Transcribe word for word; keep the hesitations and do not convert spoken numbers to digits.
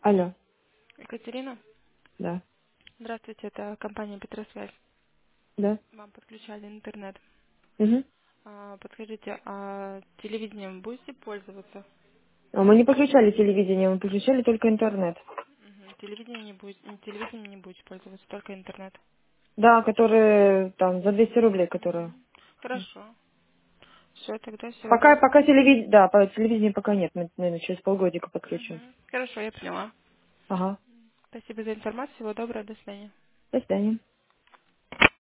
Алло, Екатерина, да, здравствуйте, это компания Петросвязь. да. Вам подключали интернет. Угу. А, подскажите, а телевидением будете пользоваться? А мы не подключали телевидение, мы подключали только интернет. Мгм. Телевидение не будет, м, телевидением не будете пользоваться, только интернет. Да, которые там за двести рублей, которые. Мгм. Хорошо. Все, тогда всего Пока, доброго. пока телевидение, да, по телевидению пока нет, мы, наверное, через полгодика подключим. Мгм. Хорошо, я поняла. Ага. Спасибо за информацию, всего доброго, до свидания. До свидания.